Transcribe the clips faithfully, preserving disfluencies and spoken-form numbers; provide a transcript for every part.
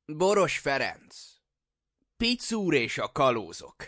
Boros Ferenc. Picúr és a kalózok.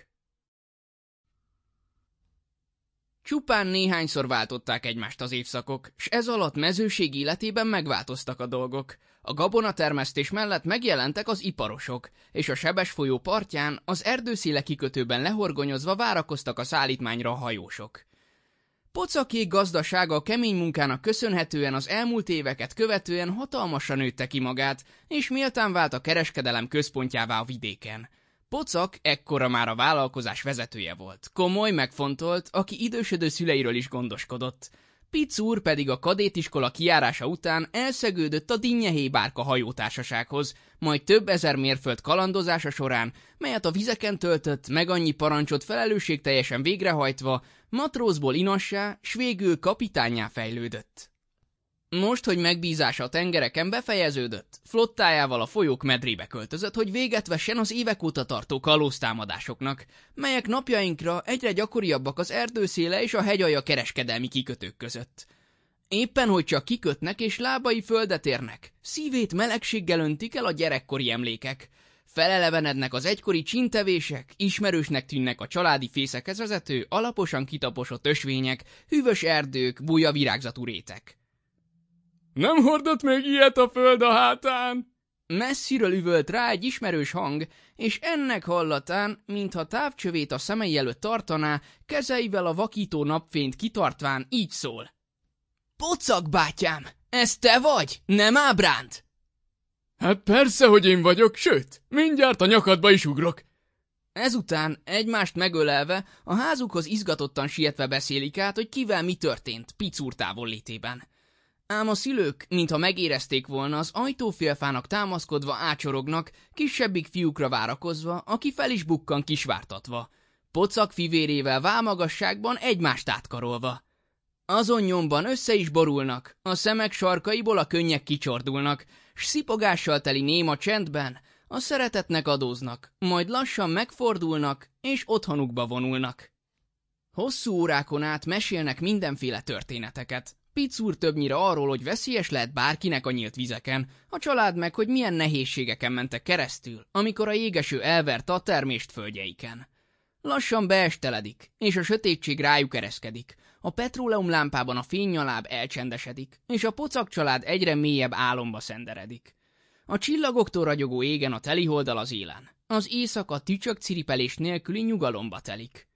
Csupán néhányszor váltották egymást az évszakok, s ez alatt mezőség életében megváltoztak a dolgok. A gabonatermesztés mellett megjelentek az iparosok, és a Sebes folyó partján, az erdőszéle kikötőben lehorgonyozva várakoztak a szállítmányra a hajósok. Pocakék gazdasága a kemény munkának köszönhetően az elmúlt éveket követően hatalmasan nőtte ki magát, és méltán vált a kereskedelem központjává a vidéken. Pocak ekkora már a vállalkozás vezetője volt, komoly, megfontolt, aki idősödő szüleiről is gondoskodott. Picúr pedig a kadétiskola kijárása után elszegődött a Dinnyehéj bárka hajótársasághoz, majd több ezer mérföld kalandozása során, melyet a vizeken töltött, meg annyi parancsot felelősségteljesen végrehajtva, matrózból inassá, s végül kapitánnyá fejlődött. Most, hogy megbízása a tengereken befejeződött, flottájával a folyók medrébe költözött, hogy véget vessen az évek óta tartó kalóztámadásoknak, melyek napjainkra egyre gyakoriabbak az erdőszéle és a hegyalja kereskedelmi kikötők között. Éppen, hogy csak kikötnek és lábai földet érnek, szívét melegséggel öntik el a gyerekkori emlékek. Felelevenednek az egykori csintevések, ismerősnek tűnnek a családi fészekhez vezető, alaposan kitaposott ösvények, hűvös erdők, buja virágzatú rétek. Nem hordott még ilyet a föld a hátán? Messziről üvölt rá egy ismerős hang, és ennek hallatán, mintha távcsövét a szemei előtt tartaná, kezeivel a vakító napfényt kitartván így szól. Pocak, bátyám, ez te vagy? Nem ábránt? Hát persze, hogy én vagyok, sőt, mindjárt a nyakadba is ugrok. Ezután, egymást megölelve, a házukhoz izgatottan sietve beszélik át, hogy kivel mi történt Picúr távollétében. Ám a szülők, mintha megérezték volna, az ajtófélfának támaszkodva ácsorognak, kisebbik fiúkra várakozva, aki fel is bukkan kisvártatva. Pocak fivérével válmagasságban egymást átkarolva. Azon nyomban össze is borulnak, a szemek sarkaiból a könnyek kicsordulnak, s szipogással teli néma csendben a szeretetnek adóznak, majd lassan megfordulnak, és otthonukba vonulnak. Hosszú órákon át mesélnek mindenféle történeteket. Picúr többnyire arról, hogy veszélyes lehet bárkinek a nyílt vizeken, a család meg, hogy milyen nehézségeken mentek keresztül, amikor a jégeső elverte a termést földjeiken. Lassan beesteledik, és a sötétség rájuk ereszkedik. A petróleumlámpában a fénnyaláb elcsendesedik, és a Pocak család egyre mélyebb álomba szenderedik. A csillagoktól ragyogó égen a teliholdal az élen. Az éjszaka tücsök ciripelés nélküli nyugalomba telik.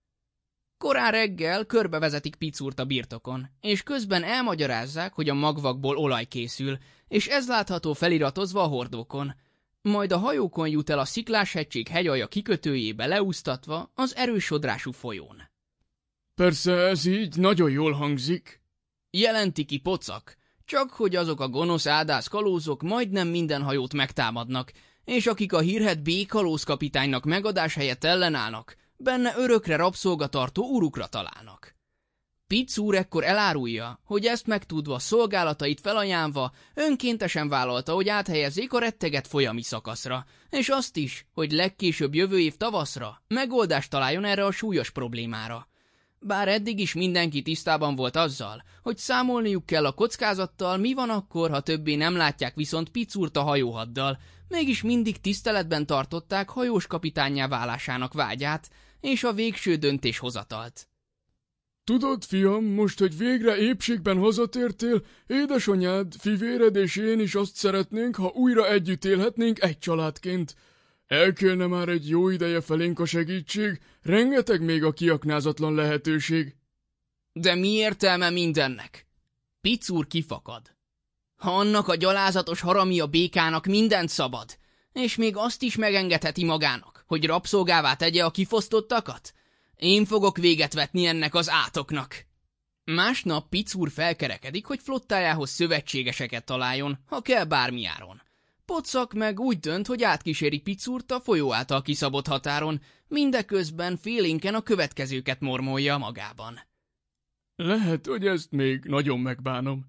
Korán reggel körbevezetik Picúrt a birtokon, és közben elmagyarázzák, hogy a magvakból olaj készül, és ez látható feliratozva a hordókon. Majd a hajókon jut el a Sziklás-hegység hegyalja kikötőjébe leúsztatva az erős sodrású folyón. Persze ez így nagyon jól hangzik, jelenti ki Pocak, csak hogy azok a gonosz áldász kalózok majdnem minden hajót megtámadnak, és akik a hírhedt B kalózkapitánynak megadás helyett ellenállnak, benne örökre rabszolgatartó urukra találnak. Picúr ekkor elárulja, hogy ezt megtudva, szolgálatait felajánlva önkéntesen vállalta, hogy áthelyezzék a retteget folyami szakaszra, és azt is, hogy legkésőbb jövő év tavaszra megoldást találjon erre a súlyos problémára. Bár eddig is mindenki tisztában volt azzal, hogy számolniuk kell a kockázattal, mi van akkor, ha többé nem látják viszont Picúrt a hajóhaddal, mégis mindig tiszteletben tartották hajós kapitánnyá válásának vágyát és a végső döntéshozatalt. Tudod, fiam, most, hogy végre épségben hazatértél, édesanyád, fivéred és én is azt szeretnénk, ha újra együtt élhetnénk egy családként. Elkélne már egy jó ideje felénk a segítség, rengeteg még a kiaknázatlan lehetőség. De mi értelme mindennek? Picúr kifakad. Ha annak a gyalázatos haramia békának mindent szabad, és még azt is megengedheti magának, hogy rabszolgává tegye a kifosztottakat, én fogok véget vetni ennek az átoknak. Másnap Picúr felkerekedik, hogy flottájához szövetségeseket találjon, ha kell bármiáron. Pocak meg úgy dönt, hogy átkíséri Picúrt a folyó által kiszabott határon, mindeközben félénken a következőket mormolja magában. Lehet, hogy ezt még nagyon megbánom.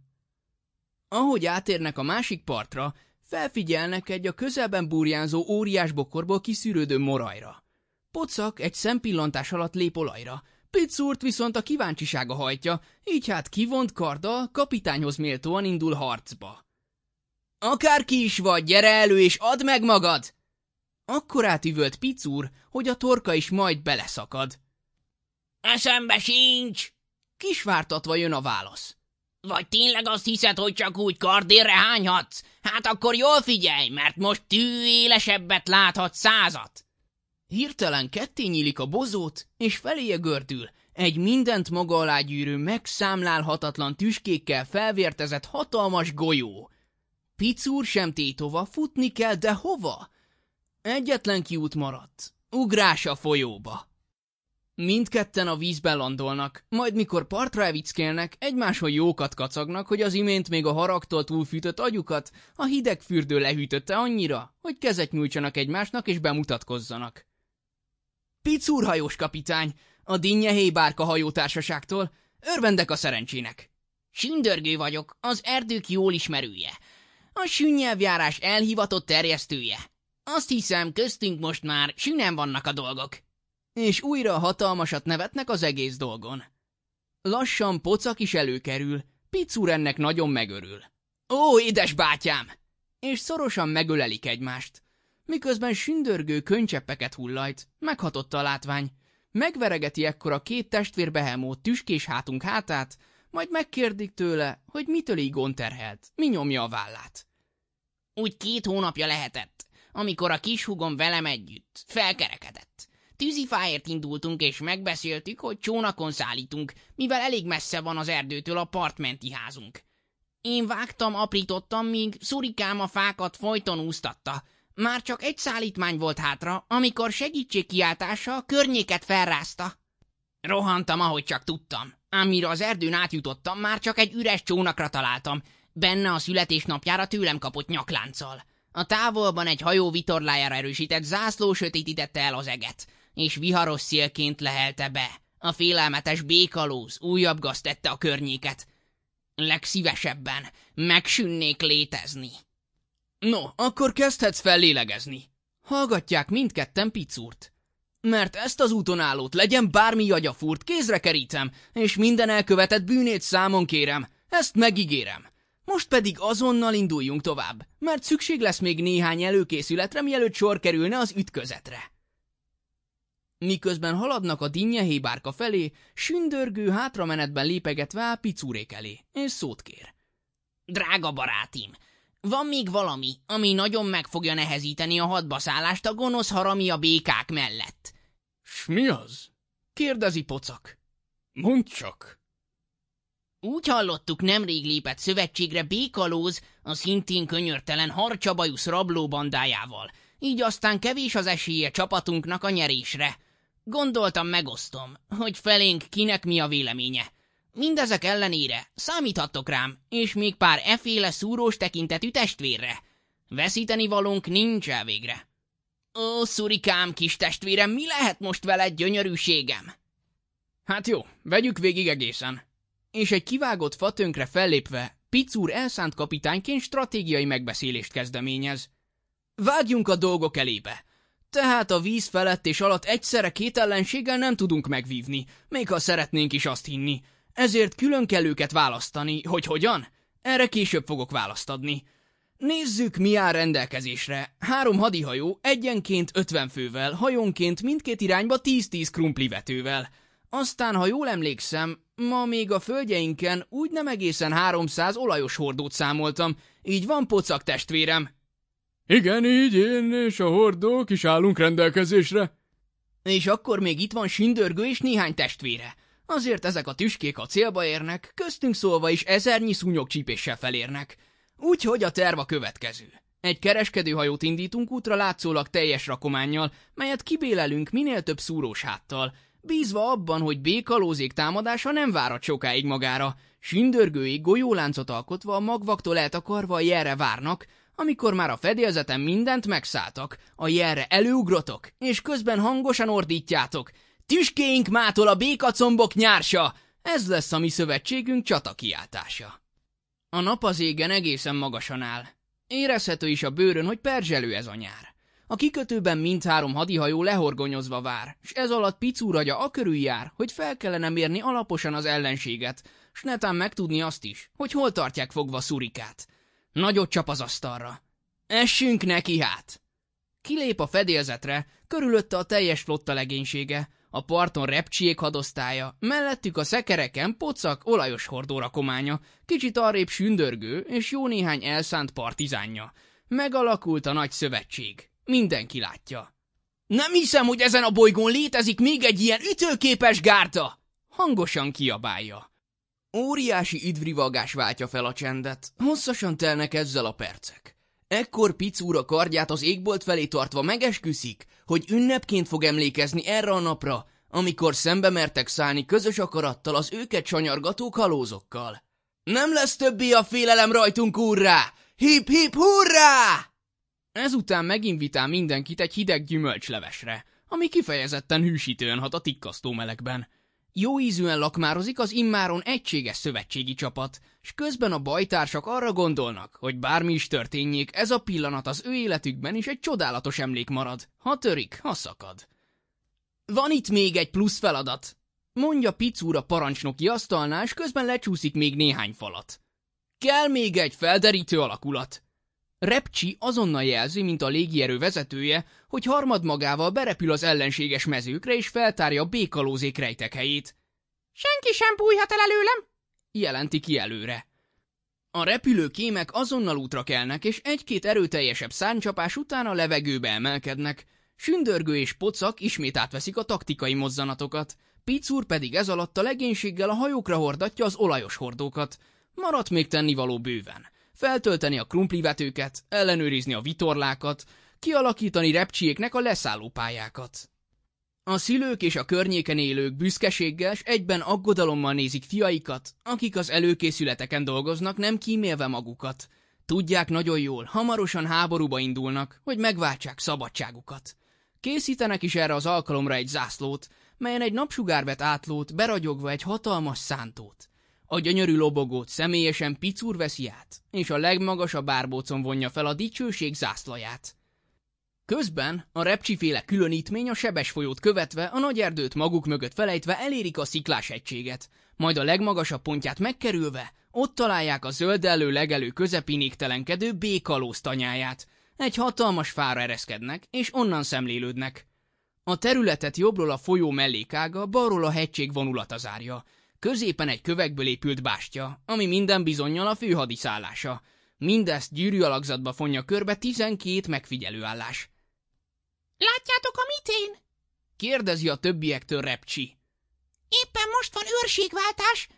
Ahogy átérnek a másik partra, felfigyelnek egy a közelben burjánzó óriás bokorból kiszűrődő morajra. Pocak egy szempillantás alatt lép olajra, Picúrt viszont a kíváncsisága hajtja, így hát kivont karddal kapitányhoz méltóan indul harcba. Akárki is vagy, gyere elő és add meg magad! Akkorát üvölt Picúr, hogy a torka is majd beleszakad. Eszembe sincs! Kisvártatva jön a válasz. Vagy tényleg azt hiszed, hogy csak úgy kardérre hányhatsz? Hát akkor jól figyelj, mert most tűélesebbet láthatsz százat. Hirtelen ketté nyílik a bozót, és feléje gördül egy mindent maga alá gyűrő, megszámlálhatatlan tüskékkel felvértezett hatalmas golyó. Picúr sem tétova, futni kell, de hova? Egyetlen kiút maradt, ugrás a folyóba. Mindketten a vízben landolnak, majd mikor partra evickélnek, egymáson jókat kacagnak, hogy az imént még a haragtól túlfűtött agyukat a hideg fürdő lehűtötte annyira, hogy kezet nyújtsanak egymásnak és bemutatkozzanak. Picúr hajós kapitány, a Dinnyehéj bárka hajótársaságtól, örvendek a szerencsének. Sündörgő vagyok, az erdők jól ismerője. A sünnyelvjárás elhivatott terjesztője. Azt hiszem, köztünk most már sünen vannak a dolgok. És újra hatalmasat nevetnek az egész dolgon. Lassan Pocak is előkerül, Picúr ennek nagyon megörül. Ó, édes bátyám! És szorosan megölelik egymást. Miközben Sündörgő könncseppeket hullajt, meghatott a látvány. Megveregeti ekkor a két testvér behemót tüskés hátunk hátát, majd megkérdik tőle, hogy mitől így gonterhelt, mi nyomja a vállát. Úgy két hónapja lehetett, amikor a kishúgom velem együtt felkerekedett. Tűzifáért indultunk, és megbeszéltük, hogy csónakon szállítunk, mivel elég messze van az erdőtől a partmenti házunk. Én vágtam, aprítottam, míg Szurikám a fákat folyton úsztatta. Már csak egy szállítmány volt hátra, amikor segítségkiáltása a környéket felrázta. Rohantam, ahogy csak tudtam. Ám mire az erdőn átjutottam, már csak egy üres csónakra találtam. Benne a születésnapjára tőlem kapott nyaklánccal. A távolban egy hajó vitorlájára erősített zászló sötétítette el az eget, és viharos szélként lehelte be. A félelmetes békalóz újabb gazt tette a környéket. Legszívesebben megsünnék létezni. No, akkor kezdhetsz fellélegezni. Hallgatják mindketten Picúrt. Mert ezt az úton állót, legyen bármi jagyafúrt, kézre kerítem, és minden elkövetett bűnét számon kérem. Ezt megígérem. Most pedig azonnal induljunk tovább, mert szükség lesz még néhány előkészületre, mielőtt sor kerülne az ütközetre. Miközben haladnak a Dinnyehéj bárka felé, Sündörgő hátramenetben lépegetve áll Picúrék elé, és szót kér. Drága barátim, van még valami, ami nagyon meg fogja nehezíteni a hadbaszállást a gonosz harami a békák mellett. S mi az? Kérdezi Pocak. Mondd csak. Úgy hallottuk, nemrég lépett szövetségre Békalóz a szintén könyörtelen Harcsabajusz rablóbandájával, így aztán kevés az esélye csapatunknak a nyerésre. Gondoltam, megosztom, hogy felénk kinek mi a véleménye. Mindezek ellenére számíthattok rám, és még pár efféle szúrós tekintetű testvérre. Veszíteni valónk nincs elvégre. Ó, Szurikám, kis testvérem, mi lehet most veled, gyönyörűségem? Hát jó, vegyük végig egészen. És egy kivágott fatönkre fellépve, Picúr elszánt kapitányként stratégiai megbeszélést kezdeményez. Vágjunk a dolgok elébe. Tehát a víz felett és alatt egyszerre két ellenséggel nem tudunk megvívni, még ha szeretnénk is azt hinni. Ezért külön kell őket választani, hogy hogyan? Erre később fogok választ adni. Nézzük, mi áll rendelkezésre. Három hadihajó, egyenként ötven fővel, hajónként mindkét irányba tíz-tíz krumplivetővel. Aztán, ha jól emlékszem, ma még a földjeinken úgy nem egészen háromszáz olajos hordót számoltam, így van, Pocak testvérem? Igen, így én és a hordók is állunk rendelkezésre. És akkor még itt van Sündörgő és néhány testvére. Azért ezek a tüskék a célba érnek, köztünk szólva is ezernyi szúnyogcsípéssel felérnek. Úgyhogy a terv a következő. Egy kereskedőhajót indítunk útra látszólag teljes rakománnyal, melyet kibélelünk minél több szúrós háttal, bízva abban, hogy Békalózék támadása nem várhat sokáig magára. Sündörgőig golyóláncot alkotva a magvaktól eltakarva a jelre várnak, amikor már a fedélzeten mindent megszálltak, a jelre előugrotok, és közben hangosan ordítjátok. Tüskéink mától a békacombok nyársa! Ez lesz a mi szövetségünk csatakiáltása. A nap az égen egészen magasan áll. Érezhető is a bőrön, hogy perzselő ez a nyár. A kikötőben mindhárom hadihajó lehorgonyozva vár, s ez alatt Picúr agya akörül jár, hogy fel kellene mérni alaposan az ellenséget, s netán megtudni azt is, hogy hol tartják fogva Szurikát. Nagyot csap az asztalra. Essünk neki hát! Kilép a fedélzetre, körülötte a teljes flotta legénysége, a parton repcsiék hadosztálya, mellettük a szekereken pocak, olajos hordórakománya, kicsit arrébb sündörgő és jó néhány elszánt partizánja. Megalakult a nagy szövetség. Mindenki látja. Nem hiszem, hogy ezen a bolygón létezik még egy ilyen ütőképes gárda! Hangosan kiabálja. Óriási üdvrivalgás váltja fel a csendet. Hosszasan telnek ezzel a percek. Ekkor Pic úr a kardját az égbolt felé tartva megesküszik, hogy ünnepként fog emlékezni erre a napra, amikor szembe mertek szállni közös akarattal az őket sanyargató kalózokkal. Nem lesz többé a félelem rajtunk, úrrá! Hip hip hurrá! Ezután meginvitál mindenkit egy hideg gyümölcslevesre, ami kifejezetten hűsítően hat a tikkasztó melegben. Jó ízűen lakmározik az immáron egységes szövetségi csapat, s közben a bajtársak arra gondolnak, hogy bármi is történjék, ez a pillanat az ő életükben is egy csodálatos emlék marad, ha törik, ha szakad. Van itt még egy plusz feladat, mondja Pic úr a parancsnoki asztalnál, s közben lecsúszik még néhány falat. Kell még egy felderítő alakulat. Repcsi azonnal jelzi, mint a légierő vezetője, hogy harmadmagával berepül az ellenséges mezőkre és feltárja a békalózék rejtek helyét. Senki sem bújhat el előlem, jelenti ki előre. A repülő kémek azonnal útra kelnek, és egy-két erőteljesebb szárnycsapás után a levegőbe emelkednek. Sündörgő és pocak ismét átveszik a taktikai mozzanatokat, Pic úr pedig ez alatt a legénységgel a hajókra hordatja az olajos hordókat. Maradt még tennivaló bőven. Feltölteni a krumplivetőket, ellenőrizni a vitorlákat, kialakítani repcsiéknek a leszállópályákat. A szülők és a környéken élők büszkeséggel s egyben aggodalommal nézik fiaikat, akik az előkészületeken dolgoznak, nem kímélve magukat. Tudják nagyon jól, hamarosan háborúba indulnak, hogy megváltsák szabadságukat. Készítenek is erre az alkalomra egy zászlót, melyen egy napsugár átlót, beragyogva egy hatalmas szántót. A gyönyörű lobogót személyesen Pic úr veszi át, és a legmagasabb árbócon vonja fel a dicsőség zászlaját. Közben a repcsiféle különítmény a sebes folyót követve, a nagy erdőt maguk mögött felejtve elérik a sziklás egységet, majd a legmagasabb pontját megkerülve, ott találják a zöldellő legelő közepén égtelenkedő békalóz tanyáját. Egy hatalmas fára ereszkednek, és onnan szemlélődnek. A területet jobbról a folyó mellékága, balról a hegység vonulata zárja. Középen egy kövekből épült bástya, ami minden bizonnyal a főhadiszállása. Mindezt gyűrű alakzatba fonja körbe tizenkét megfigyelőállás. Látjátok a mitén? Kérdezi a többiektől Repcsi. Éppen most van őrségváltás,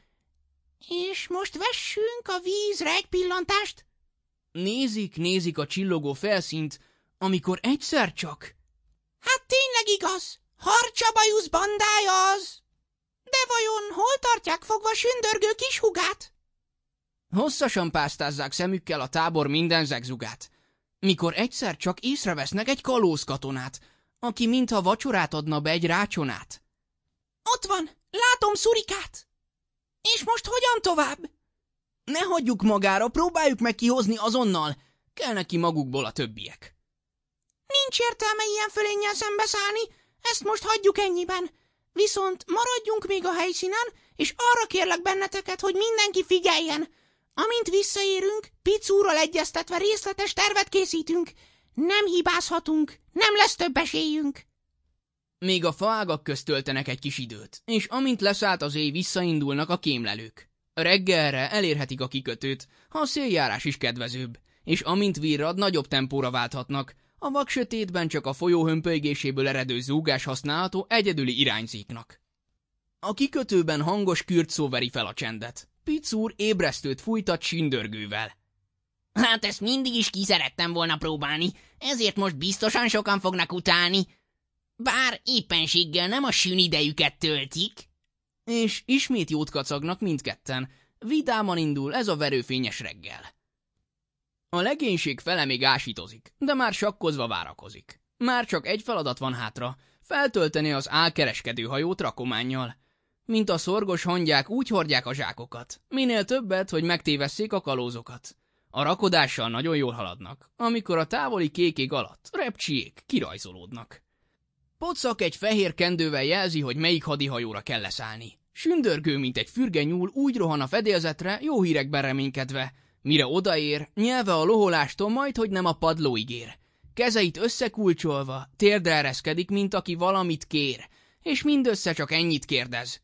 és most vessünk a vízre egy pillantást. Nézik, nézik a csillogó felszínt, amikor egyszer csak... Hát tényleg igaz, Harcsabajusz bandája az! De vajon hol tartják fogva sündörgő kis hugát? Hosszasan pásztázzák szemükkel a tábor minden zegzugát, mikor egyszer csak észrevesznek egy kalóz katonát, aki mintha vacsorát adna be egy rácsonát. Ott van, látom Szurikát! És most hogyan tovább? Ne hagyjuk magára, próbáljuk meg kihozni azonnal, kelnek ki magukból a többiek. Nincs értelme ilyen fölénnyel szembeszállni, ezt most hagyjuk ennyiben. Viszont maradjunk még a helyszínen, és arra kérlek benneteket, hogy mindenki figyeljen. Amint visszaérünk, Pic úrral egyeztetve részletes tervet készítünk. Nem hibázhatunk, nem lesz több esélyünk. Még a faágak közt töltenek egy kis időt, és amint leszállt az éj, visszaindulnak a kémlelők. Reggelre elérhetik a kikötőt, ha a széljárás is kedvezőbb, és amint virrad, nagyobb tempóra válthatnak. A vaksötétben csak a folyó hömpölygéséből eredő zúgás használható egyedüli irányzéknak. A kikötőben hangos kürtszó veri fel a csendet. Pic úr ébresztőt fújtat sündörgővel. Hát ezt mindig is ki szerettem volna próbálni, ezért most biztosan sokan fognak utálni. Bár éppenséggel nem a sün idejüket töltik. És ismét jót kacagnak mindketten. Vidáman indul ez a verőfényes reggel. A legénység fele még ásítozik, de már sakkozva várakozik. Már csak egy feladat van hátra, feltölteni az álkereskedő hajót rakománnyal. Mint a szorgos hangyák, úgy hordják a zsákokat. Minél többet, hogy megtévesszék a kalózokat. A rakodással nagyon jól haladnak, amikor a távoli kékég alatt repcsiék kirajzolódnak. Pocak egy fehér kendővel jelzi, hogy melyik hadihajóra kell leszállni. Sündörgő, mint egy fürge nyúl, úgy rohan a fedélzetre, jó hírekben reménykedve. Mire odaér, nyelve a loholástól majdhogy nem a padlóig ér. Kezeit összekulcsolva, térdre ereszkedik, mint aki valamit kér, és mindössze csak ennyit kérdez.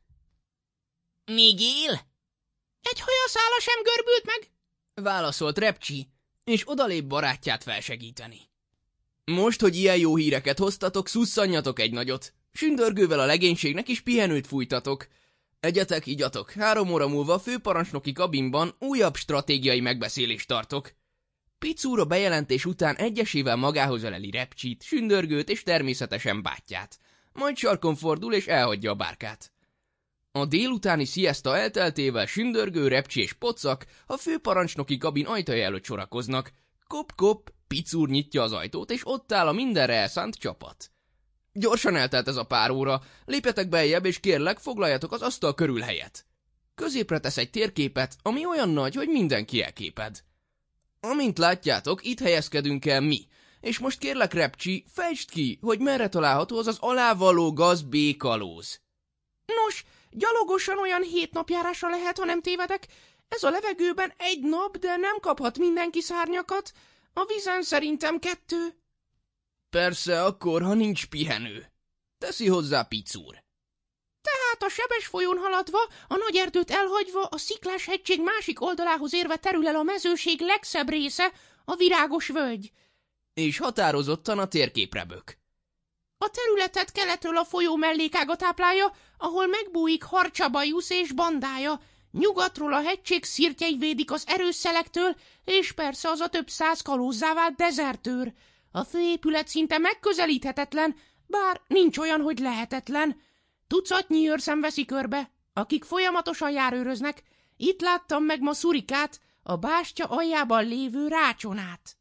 Még él? Egy hajaszála sem görbült meg? Válaszolt Repcsi, és odalép barátját felsegíteni. Most, hogy ilyen jó híreket hoztatok, szusszanjatok egy nagyot. Sündörgővel a legénységnek is pihenőt fújtatok. Egyetek, igyatok, három óra múlva a főparancsnoki kabinban újabb stratégiai megbeszélést tartok. Picúr a bejelentés után egyesével magához öleli Repcsit, Sündörgőt és természetesen bátyját. Majd sarkon fordul és elhagyja a bárkát. A délutáni sziaszta elteltével Sündörgő, Repcsi és Pocak a főparancsnoki kabin ajtaja előtt sorakoznak. Kop-kop, Picúr nyitja az ajtót, és ott áll a mindenre elszánt csapat. Gyorsan eltelt ez a pár óra, lépjetek beljebb, és kérlek, foglaljatok az asztal körül helyet. Középre tesz egy térképet, ami olyan nagy, hogy mindenki elképed. Amint látjátok, itt helyezkedünk el mi, és most kérlek, Repcsi, fejtsd ki, hogy merre található az az alávaló gaz B-kalóz. Nos, gyalogosan olyan hét napjárásra lehet, ha nem tévedek. Ez a levegőben egy nap, de nem kaphat mindenki szárnyakat. A vízen szerintem kettő. Persze, akkor, ha nincs pihenő. Teszi hozzá Picúr. Tehát a sebes folyón haladva, a nagy erdőt elhagyva, a sziklás hegység másik oldalához érve terül el a mezőség legszebb része, a virágos völgy. És határozottan a térképre bök. A területet keletről a folyó mellékága táplálja, ahol megbújik Harcsabajusz és bandája. Nyugatról a hegység szirtjei védik az erős szelektől, és persze az a több száz kalózzá vált dezertőr. A főépület szinte megközelíthetetlen, bár nincs olyan, hogy lehetetlen. Tucatnyi őrszem veszi körbe, akik folyamatosan járőröznek. Itt láttam meg ma Szurikát, a bástya aljában lévő rácsonát.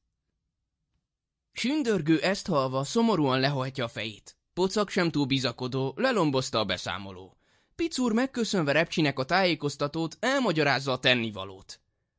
Sündörgő ezt hallva szomorúan lehajtja a fejét. Pocak sem túl bizakodó, lelombozta a beszámoló. Picúr megköszönve Repcsinek a tájékoztatót, elmagyarázza a tennivalót.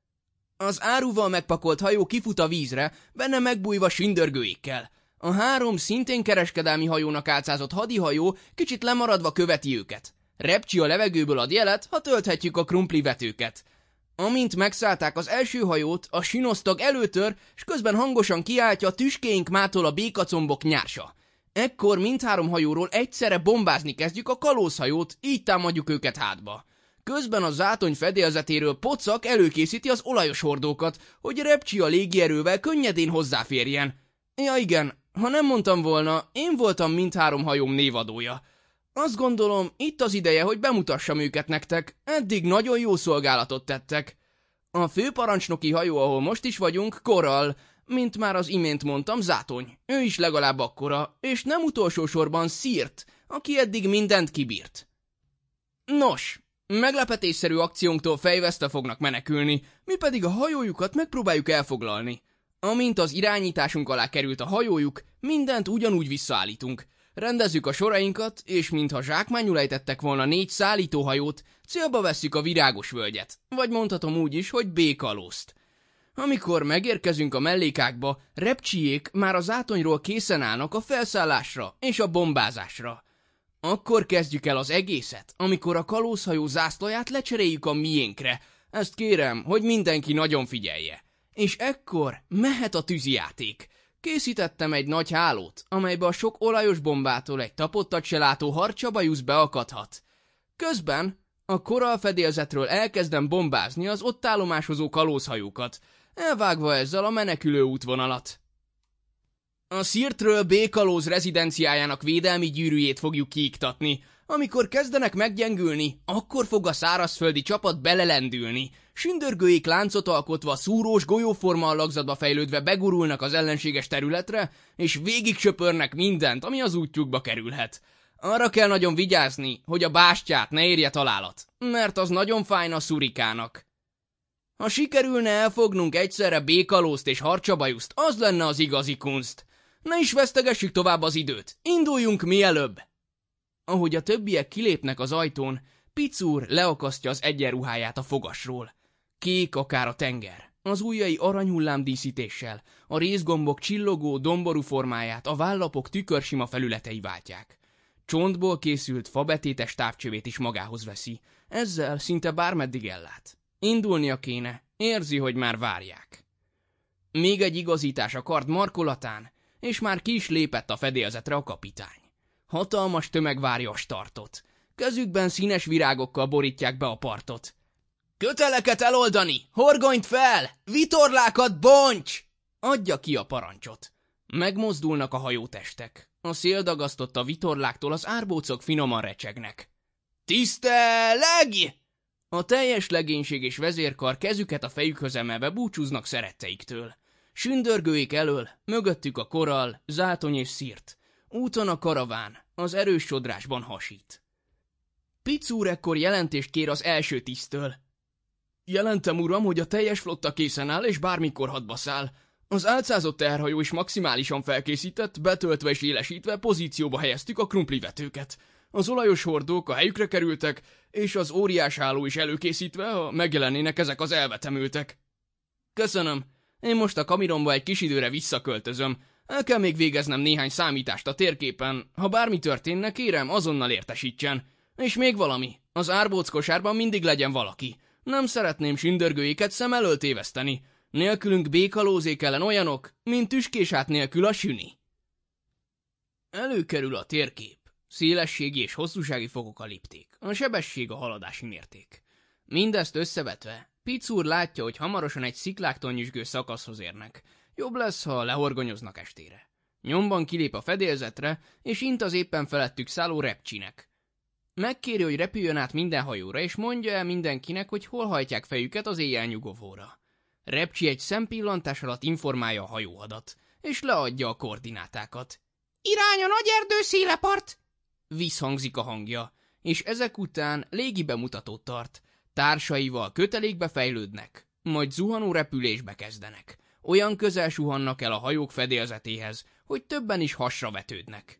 Az áruval megpakolt hajó kifut a vízre, benne megbújva Sündörgőékkel. A három szintén kereskedelmi hajónak álcázott hadihajó kicsit lemaradva követi őket. Repcsi a levegőből ad jelet, ha tölthetjük a krumplivetőket. Amint megszállták az első hajót, a sinosztag előtör, s közben hangosan kiáltja, tüskéink mától a békacombok nyársa. Ekkor mindhárom hajóról egyszerre bombázni kezdjük a kalózhajót, így támadjuk őket hátba. Közben a zátony fedélzetéről Pocak előkészíti az olajos hordókat, hogy Repcsi a légierővel könnyedén hozzáférjen. Ja igen, ha nem mondtam volna, én voltam mindhárom hajóm névadója. Azt gondolom, itt az ideje, hogy bemutassam őket nektek, eddig nagyon jó szolgálatot tettek. A főparancsnoki hajó, ahol most is vagyunk, Korall, mint már az imént mondtam, zátony. Ő is legalább akkora, és nem utolsó sorban Szírt, aki eddig mindent kibírt. Nos, meglepetésszerű akciónktól fejvesztve fognak menekülni, mi pedig a hajójukat megpróbáljuk elfoglalni. Amint az irányításunk alá került a hajójuk, mindent ugyanúgy visszaállítunk. Rendezzük a sorainkat, és mintha zsákmányul ejtettek volna négy szállítóhajót, célba vesszük a virágos völgyet, vagy mondhatom úgy is, hogy B-kalózt. Amikor megérkezünk a mellékákba, Repcsiék már az átonyról készen állnak a felszállásra és a bombázásra. Akkor kezdjük el az egészet, amikor a kalózhajó zászlaját lecseréljük a miénkre. Ezt kérem, hogy mindenki nagyon figyelje. És ekkor mehet a tűzijáték. Készítettem egy nagy hálót, amelybe a sok olajos bombától egy tapottat se látó harcsabajusz beakadhat. Közben a Korall fedélzetről elkezdem bombázni az ott állomásozó kalózhajókat, elvágva ezzel a menekülő útvonalat. A Szirtről B-kalóz rezidenciájának védelmi gyűrűjét fogjuk kiiktatni. Amikor kezdenek meggyengülni, akkor fog a szárazföldi csapat belelendülni. Sündörgőik láncot alkotva, szúrós golyóforma allagzatba fejlődve begurulnak az ellenséges területre, és végig söpörnek mindent, ami az útjukba kerülhet. Arra kell nagyon vigyázni, hogy a bástyát ne érje találat, mert az nagyon fájna Szurikának. Ha sikerülne elfognunk egyszerre B-kalózt és harcsabajuszt, az lenne az igazi kunst. Ne is vesztegessük tovább az időt, induljunk mielőbb! Ahogy a többiek kilépnek az ajtón, Picúr leakasztja az egyenruháját a fogasról. Kék akár a tenger, az ujjai aranyhullám díszítéssel, a rézgombok csillogó, domború formáját a vállapok tükörsima felületei váltják. Csontból készült fabetétes távcsövét is magához veszi, ezzel szinte bármeddig ellát. Indulnia kéne, érzi, hogy már várják. Még egy igazítás a kard markolatán, és már ki is lépett a fedélzetre a kapitány. Hatalmas tömeg várja a startot. Kezükben színes virágokkal borítják be a partot. Köteleket eloldani! Horgonyt fel! Vitorlákat bonts! Adja ki a parancsot. Megmozdulnak a hajótestek. A szél dagasztott a vitorláktól, az árbócok finoman recsegnek. Tisztelegj! A teljes legénység és vezérkar kezüket a fejükhöz emelve búcsúznak szeretteiktől. Sündörgőik elől, mögöttük a korall, zátony és szirt. Úton a karaván, az erős sodrásban hasít. Picúr ekkor jelentést kér az első tiszttől. Jelentem, uram, hogy a teljes flotta készen áll, és bármikor hadba száll. Az álcázott teherhajó is maximálisan felkészített, betöltve és élesítve pozícióba helyeztük a krumplivetőket. Az olajos hordók a helyükre kerültek, és az óriás háló is előkészítve, ha megjelennének ezek az elvetemültek. Köszönöm. Én most a Kamiromba egy kis időre visszaköltözöm. El kell még végeznem néhány számítást a térképen. Ha bármi történne, kérem, azonnal értesítsen. És még valami. Az árbóc kosárban mindig legyen valaki. Nem szeretném sündörgőiket szem elől téveszteni. Nélkülünk békalózék ellen olyanok, mint tüskésát nélkül a süni. Előkerül a térkép. Szélességi és hosszúsági fokok a lipték. A sebesség a haladási mérték. Mindezt összevetve, Picúr látja, hogy hamarosan egy szikláktól nyüzsgő szakaszhoz érnek. Jobb lesz, ha lehorgonyoznak estére. Nyomban kilép a fedélzetre, és int az éppen felettük szálló Repcsinek. Megkéri, hogy repüljön át minden hajóra, és mondja el mindenkinek, hogy hol hajtják fejüket az éjjel nyugovóra. Repcsi egy szempillantás alatt informálja a hajóhadat, és leadja a koordinátákat. Irány a nagy erdő szélepart! Visszhangzik a hangja, és ezek után légi bemutatót tart. Társaival kötelékbe fejlődnek, majd zuhanó repülésbe kezdenek. Olyan közel suhannak el a hajók fedélzetéhez, hogy többen is hasra vetődnek.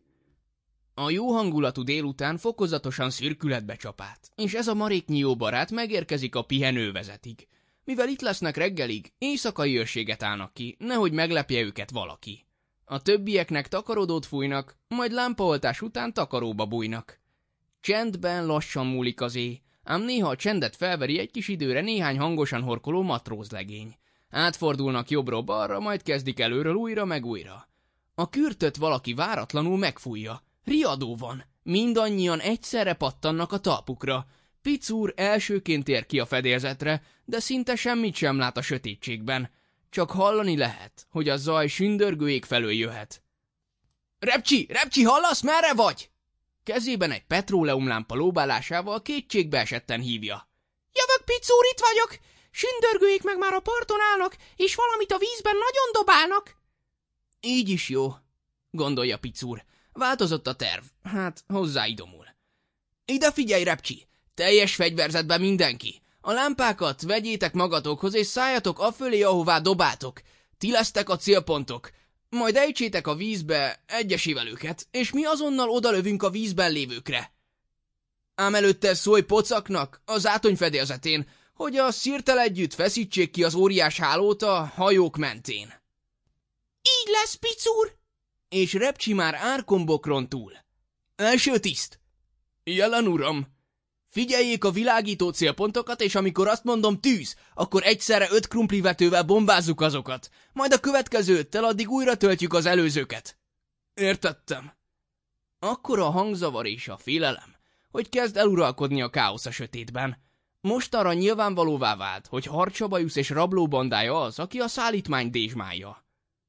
A jó hangulatú délután fokozatosan szürkületbe csap át, és ez a maréknyi jó barát megérkezik a pihenővezetig. Mivel itt lesznek reggelig, éjszakai őrséget állnak ki, nehogy meglepje őket valaki. A többieknek takarodót fújnak, majd lámpaoltás után takaróba bújnak. Csendben lassan múlik az éj, ám néha a csendet felveri egy kis időre néhány hangosan horkoló matrózlegény. Átfordulnak jobbra-balra, majd kezdik előről újra meg újra. A kürtöt valaki váratlanul megfújja. Riadó van. Mindannyian egyszerre pattannak a talpukra. Picúr elsőként ér ki a fedélzetre, de szinte semmit sem lát a sötétségben. Csak hallani lehet, hogy a zaj sündörgőjék felől jöhet. Repcsi, Repcsi, hallasz, merre vagy? Kezében egy petróleumlámpa lóbálásával kétségbe esetten hívja. Jövök, Picúr, itt vagyok! Sündörgőjék meg már a parton állnak, és valamit a vízben nagyon dobálnak. Így is jó, gondolja Picúr. Változott a terv, hát hozzáidomul. Ide figyelj, Repcsi! Teljes fegyverzetben mindenki! A lámpákat vegyétek magatokhoz, és szálljatok afölé, ahová dobáltok. Ti lesztek a célpontok. Majd ejtsétek a vízbe egyesével őket, és mi azonnal odalövünk a vízben lévőkre. Ám előtte szólj pocaknak, az átony fedélzetén, hogy a szirttel együtt feszítsék ki az óriás hálót a hajók mentén. Így lesz, Picúr! És Repcsi már árkombokron túl. Első tiszt! Jelen, uram! Figyeljék a világító célpontokat, és amikor azt mondom tűz, akkor egyszerre öt krumplivetővel bombázzuk azokat. Majd a következő öttel addig újra töltjük az előzőket. Értettem. Akkora a hangzavar és a félelem, hogy kezd eluralkodni a káosz a sötétben. Mostanra nyilvánvalóvá vált, hogy Harcsabajusz és rablóbandája az, aki a szállítmány dézsmálja.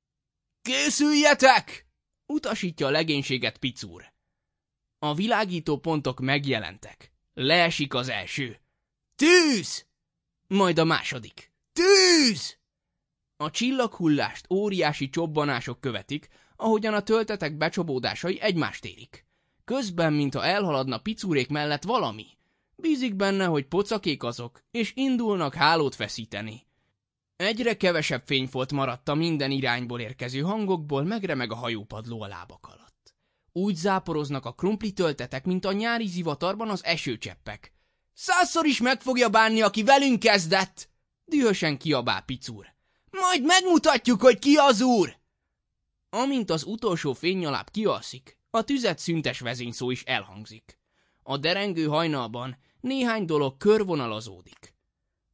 Készüljetek! Utasítja a legénységet Picúr. A világító pontok megjelentek. Leesik az első. Tűz! Majd a második. Tűz! A csillaghullást óriási csobbanások követik, ahogyan a töltetek becsobódásai egymást érik. Közben, mintha elhaladna Picúrék mellett valami. Bízik benne, hogy pocakék azok, és indulnak hálót feszíteni. Egyre kevesebb fényfolt maradt a minden irányból érkező hangokból, megremeg a hajópadló a lábak alatt. Úgy záporoznak a krumpli töltetek, mint a nyári zivatarban az esőcseppek. Százszor is meg fogja bánni, aki velünk kezdett! Dühösen kiabál Picúr. Majd megmutatjuk, hogy ki az úr! Amint az utolsó fénynyaláb kialszik, a tüzet szüntes vezényszó is elhangzik. A derengő hajnalban néhány dolog körvonalazódik.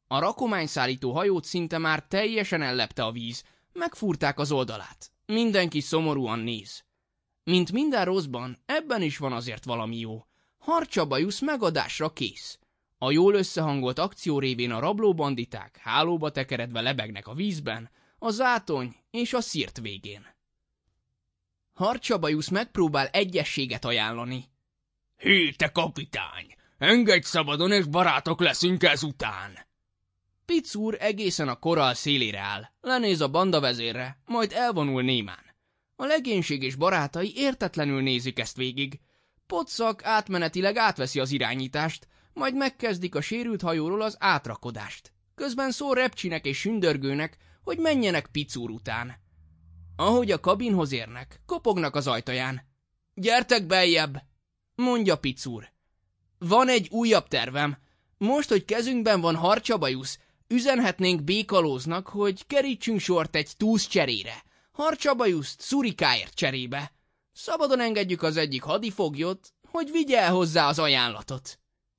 A rakományszállító hajót szinte már teljesen ellepte a víz, megfúrták az oldalát. Mindenki szomorúan néz. Mint minden rosszban, ebben is van azért valami jó. Harcsabajusz megadásra kész. A jól összehangolt akció révén a rablóbanditák hálóba tekeredve lebegnek a vízben, a zátony és a szirt végén. Harcsabajusz megpróbál egyességet ajánlani. Hé, te kapitány! Engedj szabadon, és barátok leszünk ezután! Picúr egészen a korall szélére áll, lenéz a banda vezérre, majd elvonul némán. A legénység és barátai értetlenül nézik ezt végig. Pocak átmenetileg átveszi az irányítást, majd megkezdik a sérült hajóról az átrakodást. Közben szól Repcsinek és Sündörgőnek, hogy menjenek Picúr után. Ahogy a kabinhoz érnek, kopognak az ajtaján. Gyertek beljebb, mondja Picúr. Van egy újabb tervem. Most, hogy kezünkben van harcsabajusz, üzenhetnénk Békalóznak, hogy kerítsünk sort egy túsz cserére. Harcsabajuszt szurikáért cserébe. Szabadon engedjük az egyik hadifoglyot, hogy vigye el hozzá az ajánlatot.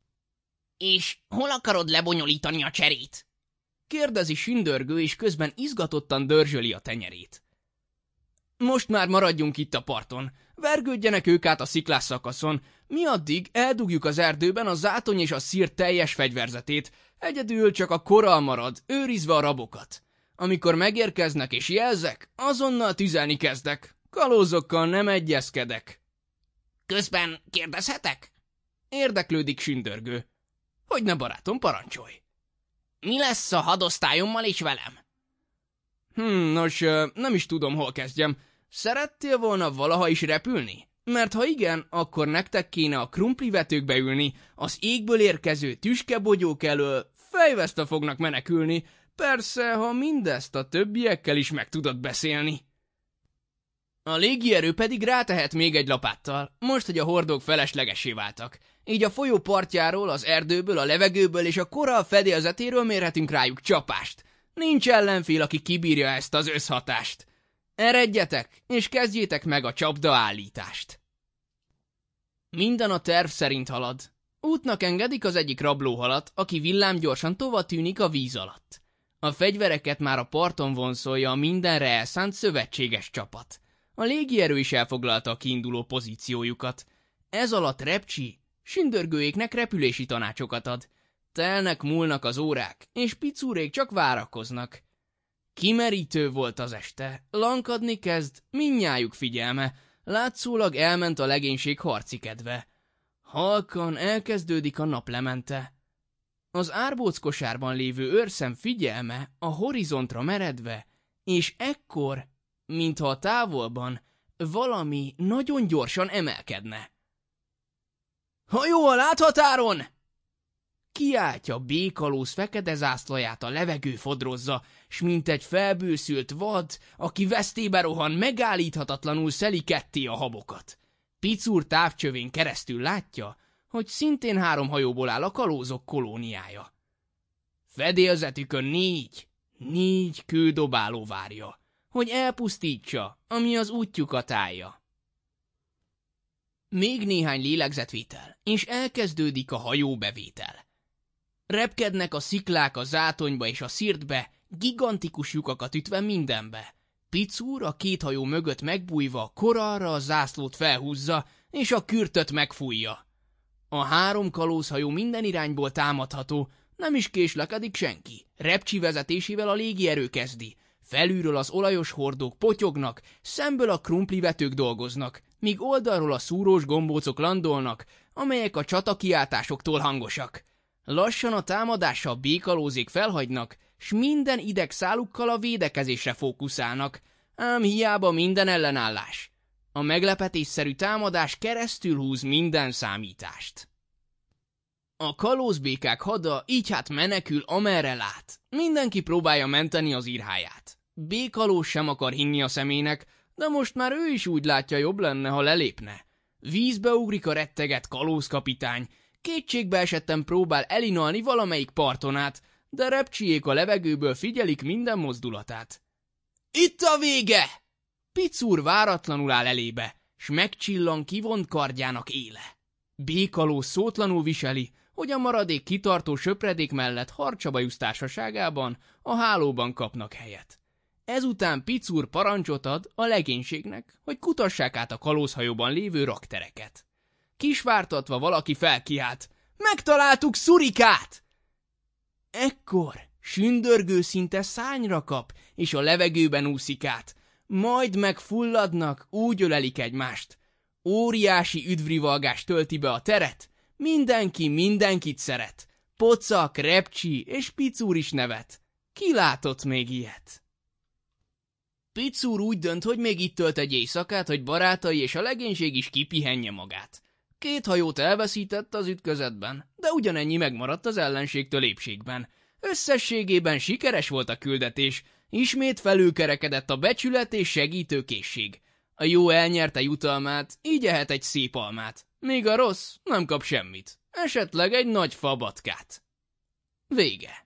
És hol akarod lebonyolítani a cserét? Kérdezi Sündörgő, és közben izgatottan dörzsöli a tenyerét. Most már maradjunk itt a parton. Vergődjenek ők át a sziklás szakaszon. Mi addig eldugjuk az erdőben a zátony és a szír teljes fegyverzetét. Egyedül csak a korall marad, őrizve a rabokat. Amikor megérkeznek és jelzek, azonnal tüzelni kezdek. Kalózokkal nem egyezkedek. Közben kérdezhetek? Érdeklődik Sündörgő. Hogyne, barátom, parancsolj. Mi lesz a hadosztályommal és velem? Hm, nos, nem is tudom, hol kezdjem. Szerettél volna valaha is repülni? Mert ha igen, akkor nektek kéne a krumplivetőkbe ülni, az égből érkező tüskebogyók elől fejvesztve fognak menekülni, persze, ha mindezt a többiekkel is meg tudod beszélni. A légierő pedig rátehet még egy lapáttal, most, hogy a hordók feleslegessé váltak. Így a folyó partjáról, az erdőből, a levegőből és a korall fedélzetéről mérhetünk rájuk csapást. Nincs ellenfél, aki kibírja ezt az összhatást. Eredjetek, és kezdjétek meg a csapdaállítást. Minden a terv szerint halad. Útnak engedik az egyik rablóhalat, aki villámgyorsan tovatűnik a víz alatt. A fegyvereket már a parton vonszolja a mindenre elszánt szövetséges csapat. A légierő is elfoglalta a kiinduló pozíciójukat. Ez alatt Repcsi Sündörgőéknek repülési tanácsokat ad. Telnek múlnak az órák, és Picúrék csak várakoznak. Kimerítő volt az este, lankadni kezd mindnyájuk figyelme, látszólag elment a legénység harci kedve. Halkan elkezdődik a naplemente. Az árbóckosárban lévő őrszem figyelme a horizontra meredve, és ekkor, mintha a távolban, valami nagyon gyorsan emelkedne. Hajó a láthatáron! Kiáltja Békalóz fekete zászlaját a levegő fodrozza, s mint egy felbőszült vad, aki vesztébe rohan, megállíthatatlanul szeli ketté a habokat. Picúr távcsövén keresztül látja, hogy szintén három hajóból áll a kalózok kolóniája. Fedélzetükön négy, négy kődobáló várja, hogy elpusztítsa, ami az útjukat állja. Még néhány lélegzetvétel, és elkezdődik a hajóbevétel. Repkednek a sziklák a zátonyba és a szirtbe, gigantikus lyukakat ütve mindenbe. Picúr a két hajó mögött megbújva korallra a zászlót felhúzza, és a kürtöt megfújja. A három kalózhajó minden irányból támadható, nem is késlekedik senki. Repcsi vezetésével a légierő kezdi. Felülről az olajos hordók potyognak, szemből a krumplivetők dolgoznak, míg oldalról a szúrós gombócok landolnak, amelyek a csatakiáltásoktól hangosak. Lassan a támadással Békalózék felhagynak, s minden ideg szálukkal a védekezésre fókuszálnak, ám hiába minden ellenállás. A meglepetésszerű támadás keresztül húz minden számítást. A kalózbékák hada így hát menekül, amerre lát. Mindenki próbálja menteni az írháját. Békalóz sem akar hinni a szemének, de most már ő is úgy látja, jobb lenne, ha lelépne. Vízbe ugrik a retteget kalózkapitány, kétségbe esetten próbál elinalni valamelyik parton át, de Repcsiék a levegőből figyelik minden mozdulatát. Itt a vége! Picúr váratlanul áll elébe, s megcsillan kivont kardjának éle. Békalóz szótlanul viseli, hogy a maradék kitartó söpredék mellett Harcsabajus társaságában a hálóban kapnak helyet. Ezután Picur parancsot ad a legénységnek, hogy kutassák át a kalózhajóban lévő raktereket. Kisvártatva valaki felkiált: megtaláltuk Szurikát! Ekkor sündörgő szinte szányra kap, és a levegőben úszik át. Majd megfulladnak, úgy ölelik egymást. Óriási üdvrivalgás tölti be a teret, mindenki mindenkit szeret. Pocak, Repcsi és Picur is nevet. Ki látott még ilyet? Picur úgy dönt, hogy még itt tölt egy éjszakát, hogy barátai és a legénység is kipihenje magát. Két hajót elveszített az ütközetben, de ugyanennyi megmaradt az ellenségtől épségben. Összességében sikeres volt a küldetés, ismét felülkerekedett a becsület és segítőkészség. A jó elnyerte jutalmát, így ehet egy szép almát, míg a rossz nem kap semmit, esetleg egy nagy fabatkát. Vége.